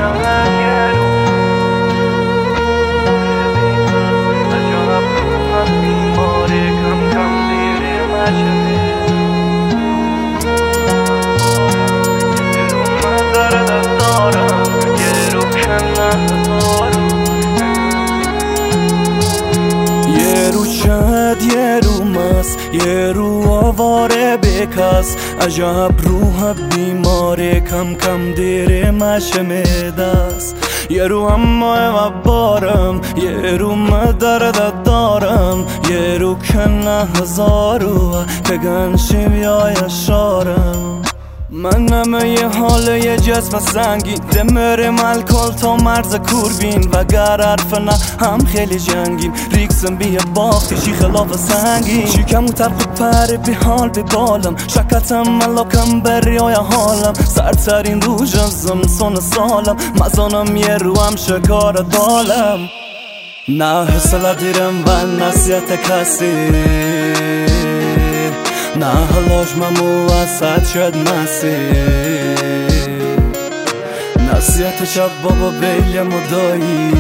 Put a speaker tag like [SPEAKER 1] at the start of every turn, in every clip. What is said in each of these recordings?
[SPEAKER 1] یه رو شد یه رو مست یه رو آواره بکس عجب روح بیماره کم کم دیره مشمه دست یه رو اما بارم یه رو مدرد دارم یه رو کنه هزارو که گنشیم یا شارم منم یه حال یه جسم سنگین دمرم الکل تا مرز کوربین و گر حرف نه هم خیلی جنگیم ریکسم بیه باختشی خلاف سنگین شیکم و ترق پر بی حال بی بالم شکتم ملاکم بریای حالم سرترین روش زمستان سالم مزانم یه رو هم شکار دالم نه حسله دیرم و نصیحت کسی نه حلاش ممو وسط شد مسیر نصیحت شب بابا بیل مدایی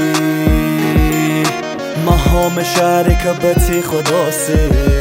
[SPEAKER 1] مهام شرکبتی خدا سی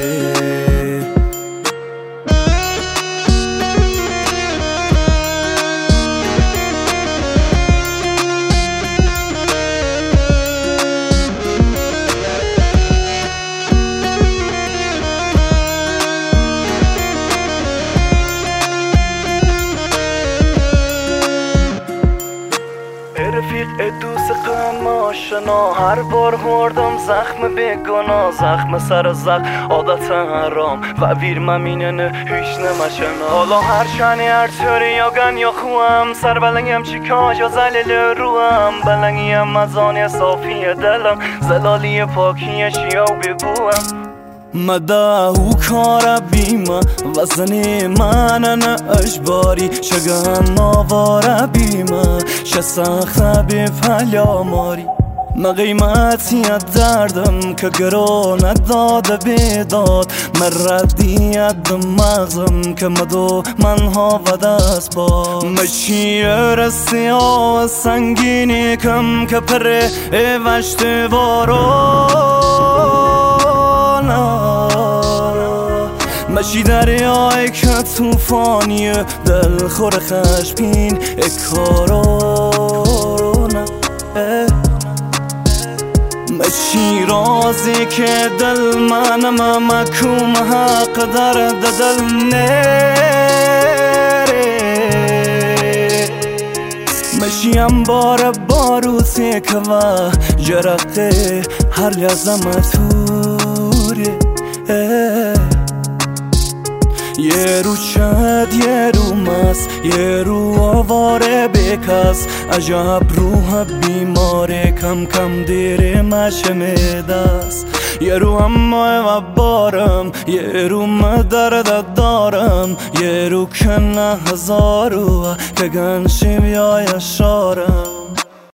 [SPEAKER 1] رفیق دوست قم آشنا هر بار مردم زخم بگنا زخم سر زخم عادت حرام و ویر ممینه هیچ نمشنا حالا هر شنی هر طوری یا گن یا خوام سر بلنگیم چی کاش یا زلیل روام بلنگیم مزانی صافی دلم زلالی پاکی شیاو ببوام مده او کار بیمه وزنی منن اجباری شگن آواره بیمه شسخه بی پلیا ماری ما قیمتی دردم که گرو نداده بیداد مردیت مغزم که مدو منها و دست با مشیر سیاه سنگینی کم که پر وشت مشی دریای که توفانی دل خور خشبین کارونا مشی رازی که دل منم مکوم حق درد دل نره مشی انبار باروسی که و جرقه هر لحظه مطوره یه رو شد یه رو مست یه رو آواره بکس عجب روح بیماره کم کم دیره مشمه دست یه رو اما بارم یه رو مدرد دارم یه رو کنه هزارو که گنشیم یا شارم